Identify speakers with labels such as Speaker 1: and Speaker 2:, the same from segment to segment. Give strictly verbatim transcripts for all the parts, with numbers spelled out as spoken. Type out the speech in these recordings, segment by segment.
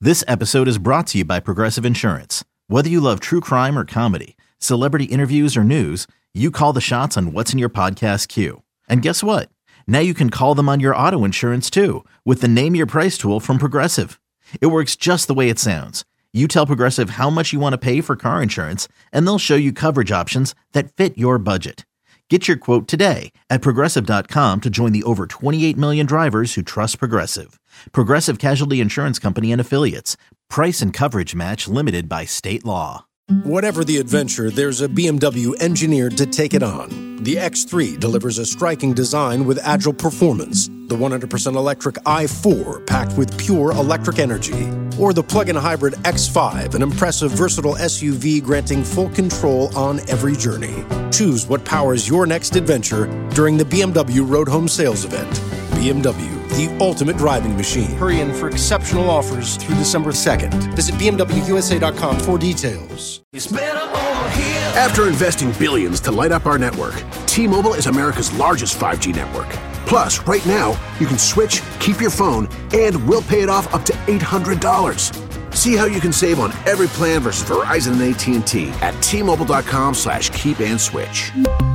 Speaker 1: This episode is brought to you by Progressive Insurance. Whether you love true crime or comedy, celebrity interviews or news, you call the shots on what's in your podcast queue. And guess what? Now you can call them on your auto insurance too with the Name Your Price tool from Progressive. It works just the way it sounds. You tell Progressive how much you want to pay for car insurance, and they'll show you coverage options that fit your budget. Get your quote today at Progressive dot com to join the over twenty-eight million drivers who trust Progressive. Progressive Casualty Insurance Company and Affiliates. Price and coverage match limited by state law.
Speaker 2: Whatever the adventure, there's a B M W engineered to take it on. The X three delivers a striking design with agile performance. The one hundred percent electric i four, packed with pure electric energy. Or the plug-in hybrid X five, an impressive, versatile S U V granting full control on every journey. Choose what powers your next adventure during the B M W Road Home Sales Event. B M W, the ultimate driving machine. Hurry in for exceptional offers through December second. Visit B M W U S A dot com for details.
Speaker 3: It's better over here.
Speaker 4: After investing billions to light up our network, T-Mobile is America's largest five G network. Plus, right now, you can switch, keep your phone, and we'll pay it off up to eight hundred dollars. See how you can save on every plan versus Verizon and A T and T at T-Mobile dot com slash keep and switch.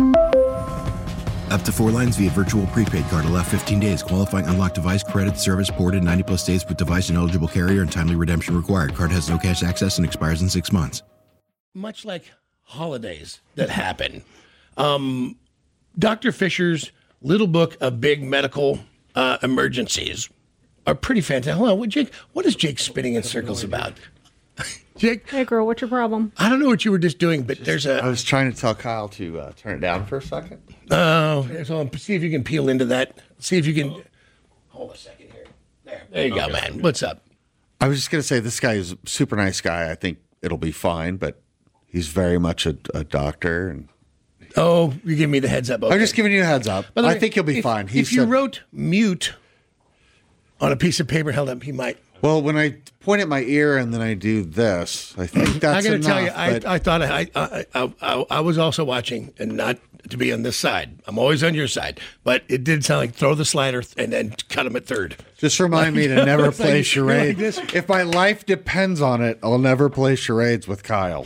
Speaker 5: Up to four lines via virtual prepaid card. Allow fifteen days. Qualifying unlocked device credit service ported ninety plus days with device and eligible carrier and timely redemption required. Card has no cash access and expires in six months.
Speaker 6: Much like holidays that happen, um, Doctor Fisher's little book of big medical uh, emergencies are pretty fantastic. Hold on, what, Jake, what is Jake spinning in circles about? Jake?
Speaker 7: Hey, girl, what's your problem?
Speaker 6: I don't know what you were just doing, but there's a...
Speaker 8: I was trying to tell Kyle to uh, turn it down for a second.
Speaker 6: Oh, so see if you can peel into that. See if you can... Hold a second here. There, there you okay. go, man. What's up?
Speaker 8: I was just going to say, this guy is a super nice guy. I think it'll be fine, but he's very much a, a doctor. And
Speaker 6: Oh, you give me the heads up. Okay.
Speaker 8: I'm just giving you a heads up. I way, think he'll be
Speaker 6: if,
Speaker 8: fine. He
Speaker 6: if
Speaker 8: said,
Speaker 6: you wrote mute on a piece of paper held up, he might...
Speaker 8: Well, when I point at my ear and then I do this, I think that's
Speaker 6: I got to
Speaker 8: enough.
Speaker 6: tell you, I,
Speaker 8: but...
Speaker 6: I thought I, I, I, I, I was also watching, and not to be on this side. I'm always on your side, but it did sound like throw the slider and then cut him at third.
Speaker 8: Just remind me to never play like, charades. Like if my life depends on it, I'll never play charades with Kyle.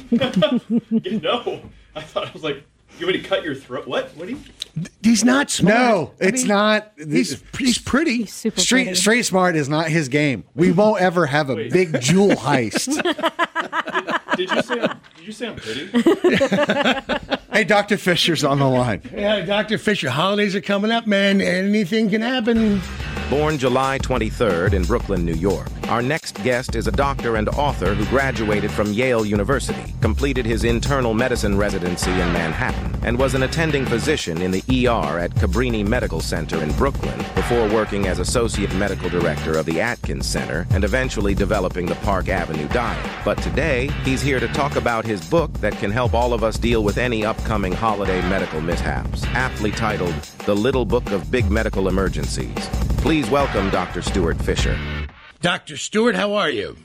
Speaker 9: No, I thought I was like, you want me to cut your throat? What? What do you?
Speaker 6: He's not smart.
Speaker 8: No,
Speaker 6: I
Speaker 8: it's
Speaker 6: mean,
Speaker 8: not.
Speaker 6: He's, he's pretty.
Speaker 7: He's super
Speaker 8: street
Speaker 7: pretty.
Speaker 8: Street smart is not his game. We won't ever have a
Speaker 9: Wait.
Speaker 8: big jewel heist.
Speaker 9: Did, did you say? I'm, did you say I'm pretty?
Speaker 8: Hey, Doctor Fisher's on the line.
Speaker 6: Yeah, Doctor Fisher. Holidays are coming up, man. Anything can happen.
Speaker 10: Born July twenty-third in Brooklyn, New York, our next guest is a doctor and author who graduated from Yale University, completed his internal medicine residency in Manhattan, and was an attending physician in the E R at Cabrini Medical Center in Brooklyn before working as associate medical director of the Atkins Center and eventually developing the Park Avenue diet. But today, he's here to talk about his book that can help all of us deal with any upcoming holiday medical mishaps, aptly titled The Little Book of Big Medical Emergencies. Please welcome Doctor Stuart Fisher.
Speaker 6: Doctor Stewart, how are you?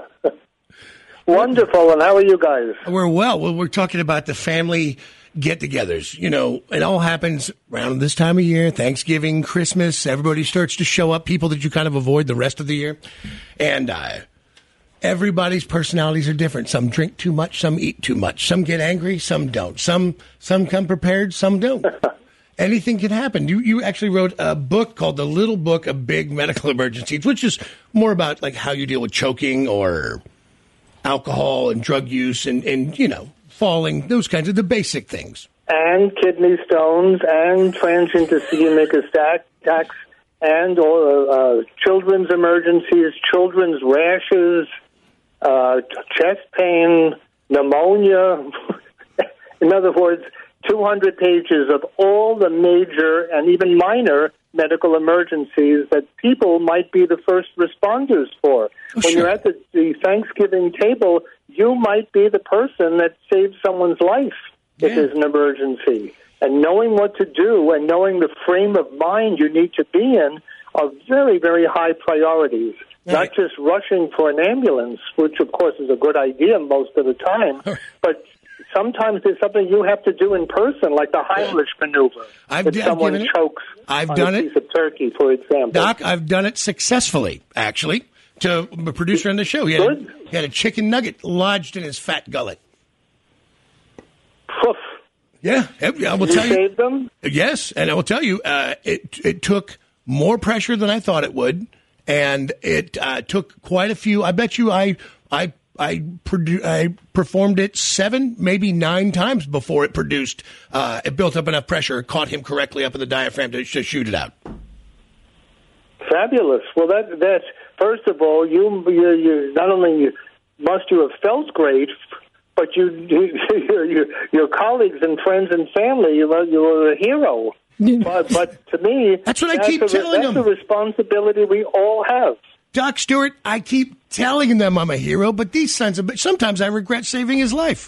Speaker 11: Wonderful, and how are you guys?
Speaker 6: We're well. Well, we're talking about the family get-togethers. You know, it all happens around this time of year, Thanksgiving, Christmas. Everybody starts to show up, people that you kind of avoid the rest of the year. And uh, everybody's personalities are different. Some drink too much, some eat too much. Some get angry, some don't. Some some come prepared, some don't. Anything can happen. You you actually wrote a book called The Little Book of Big Medical Emergencies, which is more about like how you deal with choking or alcohol and drug use and, and you know, falling, those kinds of the basic things.
Speaker 11: And kidney stones and transient ischemic attacks and or, uh, children's emergencies, children's rashes, uh, chest pain, pneumonia. In other words, two hundred pages of all the major and even minor medical emergencies that people might be the first responders for.
Speaker 6: Oh,
Speaker 11: when
Speaker 6: sure.
Speaker 11: you're at the, the Thanksgiving table, you might be the person that saves someone's life if
Speaker 6: Yeah.
Speaker 11: there's an emergency. And knowing what to do and knowing the frame of mind you need to be in are very, very high priorities.
Speaker 6: Right.
Speaker 11: Not just rushing for an ambulance, which, of course, is a good idea most of the time, but sometimes there's something you have to do in person, like the Heimlich maneuver.
Speaker 6: I've
Speaker 11: if
Speaker 6: d- I've
Speaker 11: someone
Speaker 6: given it-
Speaker 11: chokes
Speaker 6: I've
Speaker 11: on
Speaker 6: done
Speaker 11: a
Speaker 6: it.
Speaker 11: piece of turkey, for example.
Speaker 6: Doc, I've done it successfully, actually. to a producer on the show. He had, a, he had a chicken nugget lodged in his fat gullet.
Speaker 11: Poof.
Speaker 6: Yeah, I will
Speaker 11: you
Speaker 6: tell you.
Speaker 11: Saved them?
Speaker 6: Yes, and I will tell you, uh, it it took more pressure than I thought it would, and it uh, took quite a few. I bet you, I I I, produ- I performed it seven, maybe nine times before it produced. Uh, it built up enough pressure, it caught him correctly up in the diaphragm to, to shoot it out.
Speaker 11: Fabulous. Well, that that's first of all, you you, you not only you, must you have felt great. But you, you, your, your colleagues and friends and family, you were, you were a hero. but, but to me,
Speaker 6: that's what I
Speaker 11: that's
Speaker 6: keep
Speaker 11: a,
Speaker 6: telling
Speaker 11: that's
Speaker 6: them.
Speaker 11: That's a responsibility we all have.
Speaker 6: Doc Stewart, I keep telling them I'm a hero, but these sons of bitches, sometimes I regret saving his life.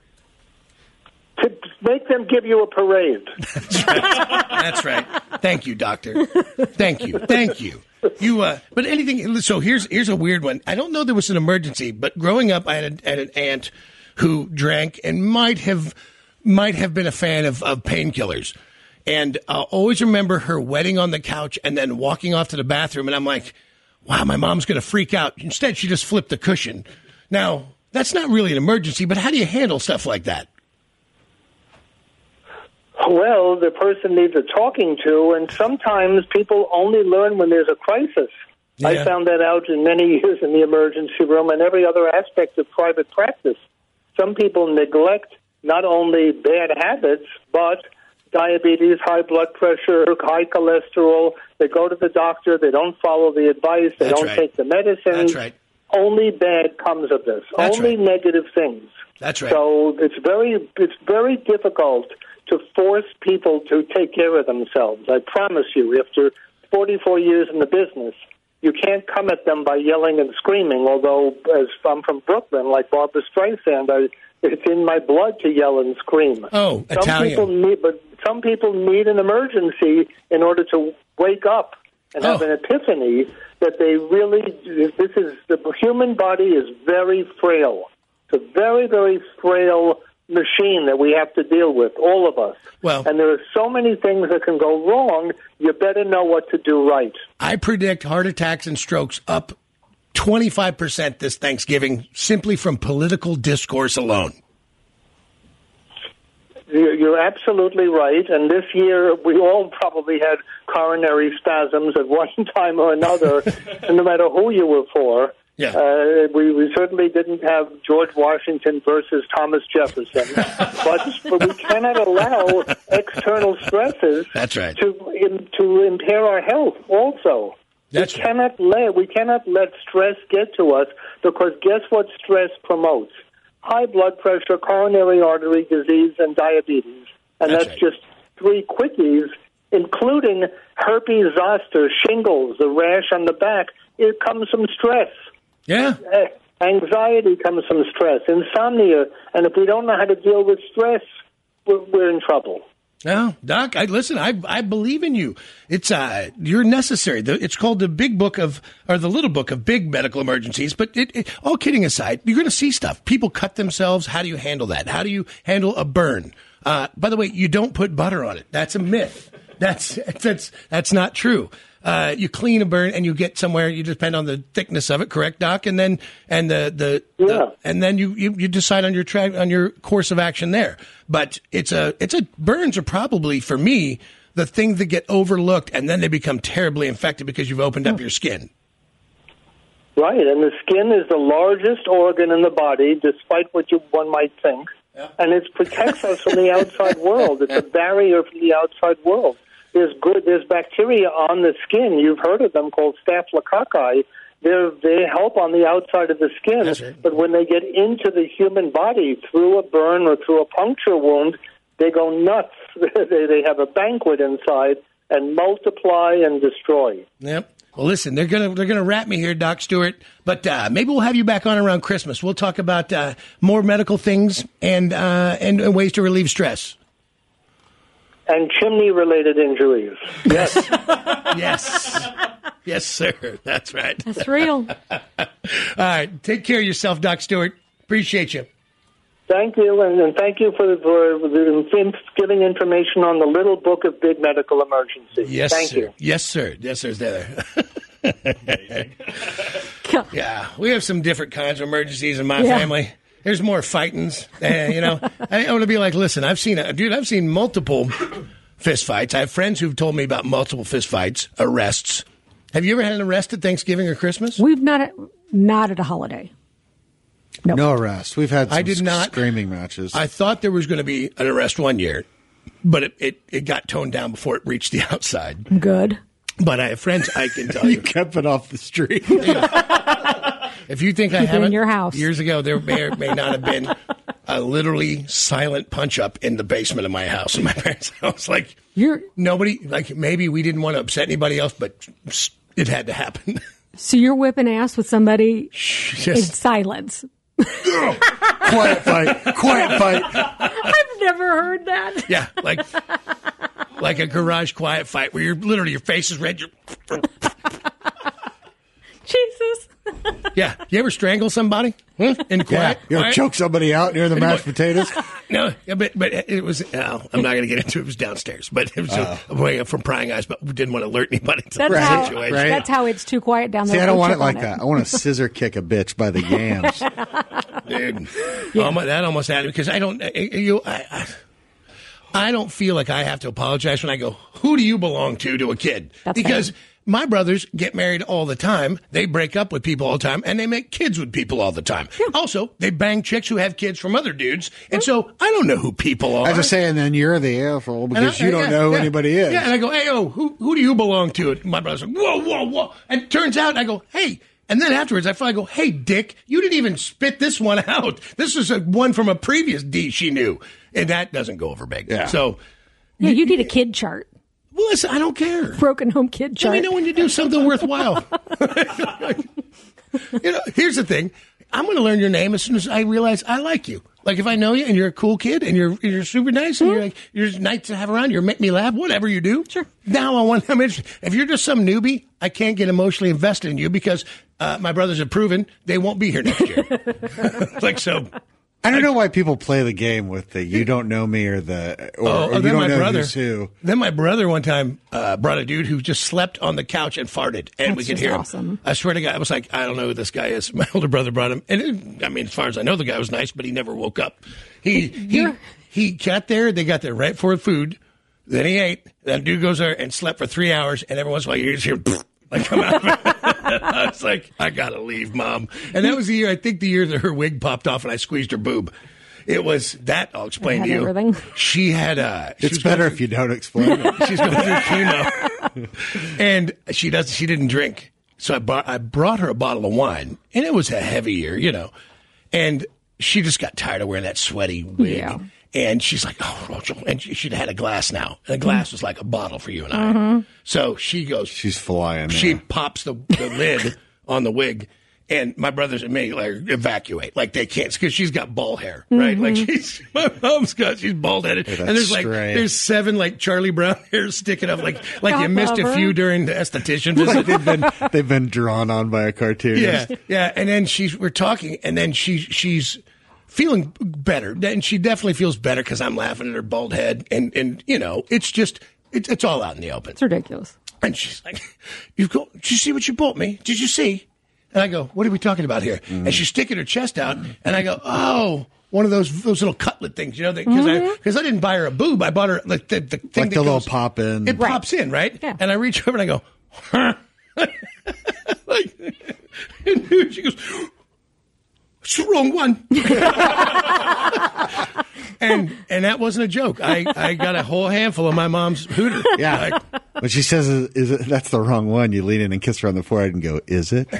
Speaker 11: To make them give you a parade.
Speaker 6: That's right. That's right. Thank you, Doctor. Thank you. Thank you. You, uh, but anything. So here's here's a weird one. I don't know there was an emergency, but growing up, I had, a, had an aunt who drank and might have might have been a fan of, of painkillers. And I'll always remember her wetting on the couch and then walking off to the bathroom. And I'm like, wow, my mom's going to freak out. Instead, she just flipped the cushion. Now, that's not really an emergency, but how do you handle stuff like that?
Speaker 11: Well, the person needs a talking to, and sometimes people only learn when there's a crisis. Yeah. I found that out in many years in the emergency room and every other aspect of private practice. Some people neglect not only bad habits, but diabetes, high blood pressure, high cholesterol. They go to the doctor. They don't follow the advice. They
Speaker 6: That's
Speaker 11: don't
Speaker 6: right.
Speaker 11: take the medicine.
Speaker 6: That's right.
Speaker 11: Only bad comes of this.
Speaker 6: That's
Speaker 11: Only
Speaker 6: right.
Speaker 11: negative things.
Speaker 6: That's right.
Speaker 11: So it's very, it's very difficult to force people to take care of themselves. I promise you, after forty-four years in the business, you can't come at them by yelling and screaming, although as I'm from Brooklyn, like Barbra Streisand, I, it's in my blood to yell and scream.
Speaker 6: Oh,
Speaker 11: some
Speaker 6: Italian.
Speaker 11: People need, but some people need an emergency in order to wake up and
Speaker 6: Oh.
Speaker 11: have an epiphany that they really, this is, the human body is very frail. It's a very, very frail machine that we have to deal with, all of us.
Speaker 6: Well,
Speaker 11: and there are so many things that can go wrong, you better know what to do right.
Speaker 6: I predict heart attacks and strokes up twenty-five percent this Thanksgiving simply from political discourse alone.
Speaker 11: You're absolutely right. And this year, we all probably had coronary spasms at one time or another, and no matter who you were for.
Speaker 6: Yeah.
Speaker 11: Uh, we, we certainly didn't have George Washington versus Thomas Jefferson, but, but we cannot allow external stresses
Speaker 6: That's right.
Speaker 11: to in, to impair our health. Also,
Speaker 6: That's
Speaker 11: we
Speaker 6: right.
Speaker 11: cannot let we cannot let stress get to us, because guess what stress promotes? High blood pressure, coronary artery disease, and diabetes, and
Speaker 6: That's
Speaker 11: that's,
Speaker 6: right.
Speaker 11: just three quickies, including herpes zoster, shingles, the rash on the back. It comes from stress.
Speaker 6: Yeah.
Speaker 11: Uh, anxiety comes from stress, insomnia, and if we don't know how to deal with stress, we're, we're in trouble.
Speaker 6: No, Doc, I listen, I I believe in you. It's uh you're necessary. The, it's called the Big Book of or the Little Book of Big Medical Emergencies, but it, it, all kidding aside, you're going to see stuff. People cut themselves. How do you handle that? How do you handle a burn? Uh by the way, you don't put butter on it. That's a myth. That's that's that's not true. Uh, you clean a burn and you get somewhere. You depend on the thickness of it, correct, Doc? And then and the the,
Speaker 11: Yeah.
Speaker 6: the and then you, you, you decide on your tra- on your course of action there. But it's a it's a burns are probably for me the thing that get overlooked, and then they become terribly infected because you've opened up your skin.
Speaker 11: Right, and the skin is the largest organ in the body, despite what you one might think,
Speaker 6: Yeah.
Speaker 11: and it protects us from the outside world. It's a barrier from the outside world. There's good. There's bacteria on the skin. You've heard of them, called staphylococci. They're, they help on the outside of the skin,
Speaker 6: That's right.
Speaker 11: but when they get into the human body through a burn or through a puncture wound, they go nuts. they, they have a banquet inside and multiply and destroy.
Speaker 6: Yep. Well, listen, they're gonna they're gonna wrap me here, Doc Stewart. But uh, maybe we'll have you back on around Christmas. We'll talk about uh, more medical things and, uh, and and ways to relieve stress.
Speaker 11: And chimney-related injuries.
Speaker 6: Yes. Yes. Yes, sir. That's right.
Speaker 3: That's real.
Speaker 6: All right. Take care of yourself, Doc Stewart. Appreciate you.
Speaker 11: Thank you, and, and thank you for, for the, giving information on the Little Book of Big Medical Emergencies.
Speaker 6: Yes,
Speaker 11: thank
Speaker 6: sir.
Speaker 11: you.
Speaker 6: Yes, sir. Yes, sir. There. Yeah, we have some different kinds of emergencies in my
Speaker 3: Yeah.
Speaker 6: family. There's more fightings. Uh, you know, I want to be like, listen, I've seen, a, dude, I've seen multiple fist fights. I have friends who've told me about multiple fist fights, arrests. Have you ever had an arrest at Thanksgiving or Christmas?
Speaker 3: We've not not at a holiday. Nope.
Speaker 8: No arrest. We've had some
Speaker 6: I did not.
Speaker 8: screaming matches.
Speaker 6: I thought there was going to be an arrest one year, but it, it, it got toned down before it reached the outside.
Speaker 3: Good.
Speaker 6: But I have friends, I can tell you.
Speaker 8: You kept it off the street.
Speaker 6: If you think I
Speaker 3: Keep it in
Speaker 6: haven't,
Speaker 3: your house.
Speaker 6: years ago, there may or may not have been a literally silent punch up in the basement of my house, in my parents' house. Like,
Speaker 3: You're
Speaker 6: nobody, like, maybe we didn't want to upset anybody else, but it had to happen.
Speaker 3: so you're whipping ass with somebody in
Speaker 6: Just,
Speaker 3: silence.
Speaker 8: Quiet fight. Quiet fight.
Speaker 3: I've never heard that.
Speaker 6: yeah, like, like a garage quiet fight where you're literally, your face is red. You're,
Speaker 3: Jesus.
Speaker 6: yeah. You ever strangle somebody? Hmm? In
Speaker 8: Yeah.
Speaker 6: quiet?
Speaker 8: You ever
Speaker 6: quiet?
Speaker 8: choke somebody out near the mashed potatoes?
Speaker 6: No, yeah, but but it was. Oh, I'm not going to get into it. It was downstairs, but it was uh, away from prying eyes. But we didn't want to alert anybody to
Speaker 3: That's
Speaker 6: the
Speaker 3: how,
Speaker 6: situation.
Speaker 8: right.
Speaker 3: That's how it's too quiet down there.
Speaker 8: See, I don't
Speaker 3: Go
Speaker 8: want it
Speaker 3: check
Speaker 8: like
Speaker 3: on
Speaker 8: that. I want to scissor kick a bitch by the yams.
Speaker 6: Dude, almost, that almost had me because I don't. You, I, I, I don't feel like I have to apologize when I go, "Who do you belong to?" to a kid
Speaker 3: That's
Speaker 6: because.
Speaker 3: fair.
Speaker 6: My brothers get married all the time. They break up with people all the time, and they make kids with people all the time. Yeah. Also, they bang chicks who have kids from other dudes, and so I don't know who people are.
Speaker 8: I just saying, then you're the asshole because
Speaker 6: I,
Speaker 8: you don't
Speaker 6: yeah,
Speaker 8: know who
Speaker 6: yeah.
Speaker 8: anybody is.
Speaker 6: Yeah, and I go, hey, oh, who, who do you belong to? And my brother's like, whoa, whoa, whoa. And it turns out, I go, hey. And then afterwards, I finally go, hey, Dick, you didn't even spit this one out. This is a one from a previous D she knew. And that doesn't go over big.
Speaker 8: Yeah.
Speaker 6: So,
Speaker 3: Yeah, you need a kid chart.
Speaker 6: well, listen, I don't care.
Speaker 3: Broken home kid
Speaker 6: Let
Speaker 3: chart.
Speaker 6: me know when you do something worthwhile. You know, here's the thing. I'm going to learn your name as soon as I realize I like you. Like if I know you and you're a cool kid and you're you're super nice and you're like you're nice to have around, you make me laugh, whatever you do.
Speaker 3: Sure.
Speaker 6: Now I want. I'm interested. If you're just some newbie, I can't get emotionally invested in you because uh, my brothers have proven they won't be here next year. Like so.
Speaker 8: I don't know why people play the game with the you don't know me or the or,
Speaker 6: Oh,
Speaker 8: or
Speaker 6: oh,
Speaker 8: you
Speaker 6: then
Speaker 8: don't
Speaker 6: my
Speaker 8: know
Speaker 6: brother.
Speaker 8: who's who.
Speaker 6: Then my brother one time uh, brought a dude who just slept on the couch and farted, and
Speaker 3: That's
Speaker 6: we could
Speaker 3: just
Speaker 6: hear
Speaker 3: awesome.
Speaker 6: him. I swear to God, I was like, I don't know who this guy is. My older brother brought him, and it, I mean, as far as I know, the guy was nice, but he never woke up. He he
Speaker 3: You're-
Speaker 6: he got there. They got there right for food. Then he ate. That dude goes there and slept for three hours, and every once in a while you just hear like come out. I was like, I gotta leave, Mom. And that was the year. I think the year that her wig popped off and I squeezed her boob. It was that. I'll explain
Speaker 3: Had
Speaker 6: to you.
Speaker 3: everything.
Speaker 6: She had. Uh, she
Speaker 8: It's
Speaker 6: was going
Speaker 8: better
Speaker 6: through-
Speaker 8: if you don't explain it.
Speaker 6: She's going through chemo, and she does. She didn't drink, so I brought. I brought her a bottle of wine, and it was a heavy year, you know. And she just got tired of wearing that sweaty wig.
Speaker 3: Yeah.
Speaker 6: And she's like, oh, Rachel. And she, she'd had a glass now, and a glass was like a bottle for you and I. So she goes.
Speaker 8: She's flying.
Speaker 6: She
Speaker 8: there.
Speaker 6: pops the, the lid on the wig. And my brothers and me like evacuate, like they can't, because she's got bald hair, right? Like she's my mom's got, she's bald headed,
Speaker 8: Hey,
Speaker 6: and
Speaker 8: that's
Speaker 6: there's like
Speaker 8: strange.
Speaker 6: there's seven like Charlie Brown hairs sticking up, like like you
Speaker 3: Top
Speaker 6: missed
Speaker 3: of
Speaker 6: a
Speaker 3: her.
Speaker 6: few during the esthetician
Speaker 8: Like
Speaker 6: visit.
Speaker 8: they've been they've been drawn on by a cartoonist.
Speaker 6: Yeah, yeah. And then she's we're talking, and then she she's feeling better, and she definitely feels better because I'm laughing at her bald head, and and you know it's just it's it's all out in the open.
Speaker 3: It's ridiculous.
Speaker 6: And she's like, "You go? Did you see what you bought me? Did you see?" And I go, "What are we talking about here?"
Speaker 8: Mm-hmm.
Speaker 6: And she's sticking her chest out, and I go, "Oh, one of those those little cutlet things, you know?" Because
Speaker 3: Mm-hmm.
Speaker 6: I because I didn't buy her a boob, I bought her like the, the thing
Speaker 8: Like
Speaker 6: that
Speaker 8: the little
Speaker 6: goes-
Speaker 8: pop in.
Speaker 6: It
Speaker 3: Right.
Speaker 6: pops in, right?
Speaker 3: Yeah.
Speaker 6: And I reach over and I go, "Huh?" Like, and she goes, "It's the wrong one." and and that wasn't a joke. I, I got a whole handful of my mom's hooter.
Speaker 8: Yeah.
Speaker 6: Like,
Speaker 8: When she says, "Is it?" That's the wrong one. You lean in and kiss her on the forehead and go, "Is it?"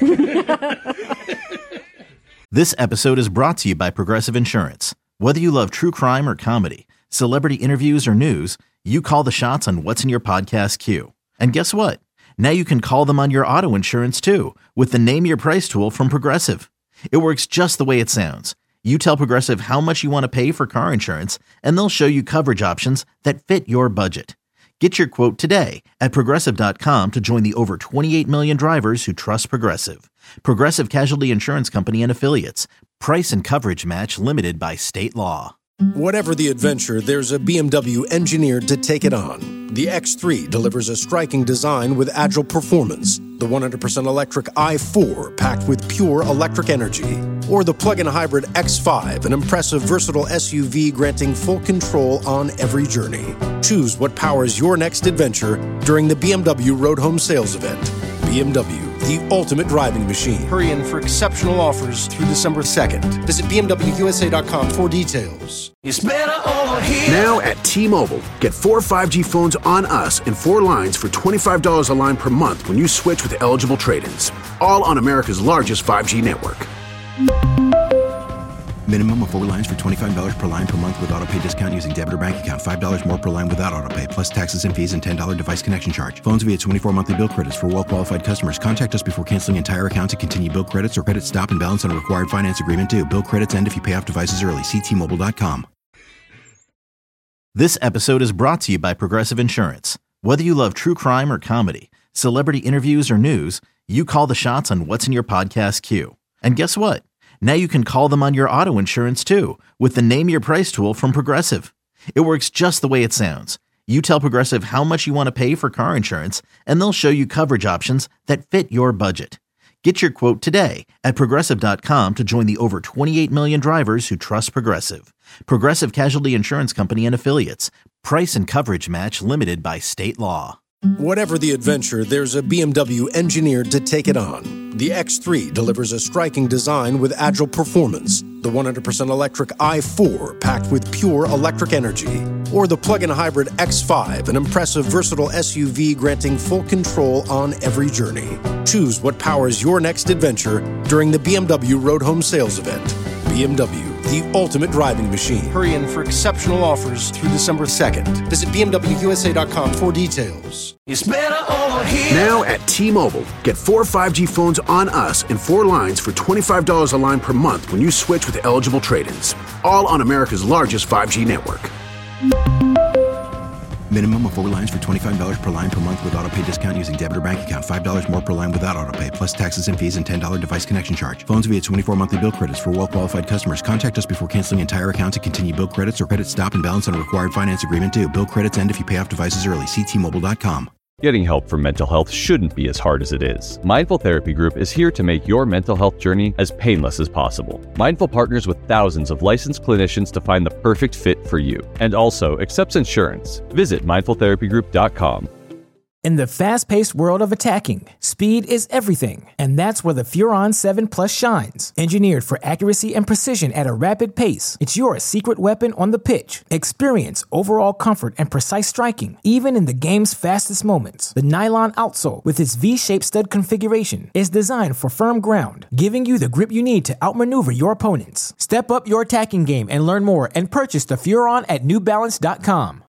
Speaker 1: This episode is brought to you by Progressive Insurance. Whether you love true crime or comedy, celebrity interviews or news, you call the shots on what's in your podcast queue. And guess what? Now you can call them on your auto insurance too with the Name Your Price tool from Progressive. It works just the way it sounds. You tell Progressive how much you want to pay for car insurance, and they'll show you coverage options that fit your budget. Get your quote today at Progressive dot com to join the over twenty-eight million drivers who trust Progressive. Progressive Casualty Insurance Company and Affiliates. Price and coverage match limited by state law.
Speaker 2: Whatever the adventure, there's a B M W engineered to take it on. The X three delivers a striking design with agile performance. The one hundred percent electric i four packed with pure electric energy. Or the plug-in hybrid X five, an impressive, versatile S U V granting full control on every journey. Choose what powers your next adventure during the B M W Road Home Sales Event. B M W, the ultimate driving machine. Hurry in for exceptional offers through December second. Visit B M W U S A dot com for details.
Speaker 4: It's better over here. Now at T-Mobile, get four five G phones on us and four lines for twenty-five dollars a line per month when you switch with eligible trade-ins. All on America's largest five G network.
Speaker 5: Minimum of four lines for twenty-five dollars per line per month with autopay discount using debit or bank account. five dollars more per line without autopay, plus taxes and fees and ten dollars device connection charge. Phones via twenty-four monthly bill credits for well-qualified customers. Contact us before canceling entire account to continue bill credits or credit stop and balance on a required finance agreement due. Bill credits end if you pay off devices early. See T Mobile dot com.
Speaker 1: This episode is brought to you by Progressive Insurance. Whether you love true crime or comedy, celebrity interviews or news, you call the shots on what's in your podcast queue. And guess what? Now you can call them on your auto insurance too with the Name Your Price tool from Progressive. It works just the way it sounds. You tell Progressive how much you want to pay for car insurance, and they'll show you coverage options that fit your budget. Get your quote today at Progressive dot com to join the over twenty-eight million drivers who trust Progressive. Progressive Casualty Insurance Company and Affiliates. Price and coverage match limited by state law.
Speaker 2: Whatever the adventure, there's a B M W engineered to take it on. The X three delivers a striking design with agile performance. The one hundred percent electric i four packed with pure electric energy. Or the plug-in hybrid X five, an impressive, versatile S U V granting full control on every journey. Choose what powers your next adventure during the B M W Road Home Sales Event. B M W, the ultimate driving machine. Hurry in for exceptional offers through December second. Visit B M W U S A dot com for details.
Speaker 4: It's better over here. Now at T-Mobile, get four five G phones on us and four lines for twenty-five dollars a line per month when you switch with eligible trade-ins. All on America's largest five G network.
Speaker 5: Minimum of four lines for twenty-five dollars per line per month with autopay discount using debit or bank account. five dollars more per line without autopay, plus taxes and fees and ten dollars device connection charge. Phones via twenty-four monthly bill credits for well-qualified customers. Contact us before canceling entire account to continue bill credits or credit stop and balance on a required finance agreement due. Bill credits end if you pay off devices early. See T Mobile dot com.
Speaker 7: Getting help for mental health shouldn't be as hard as it is. Mindful Therapy Group is here to make your mental health journey as painless as possible. Mindful partners with thousands of licensed clinicians to find the perfect fit for you, and also accepts insurance. Visit mindful therapy group dot com.
Speaker 12: In the fast-paced world of attacking, speed is everything, and that's where the Furon seven Plus shines. Engineered for accuracy and precision at a rapid pace, it's your secret weapon on the pitch. Experience overall comfort and precise striking, even in the game's fastest moments. The nylon outsole, with its V-shaped stud configuration, is designed for firm ground, giving you the grip you need to outmaneuver your opponents. Step up your attacking game and learn more and purchase the Furon at new balance dot com.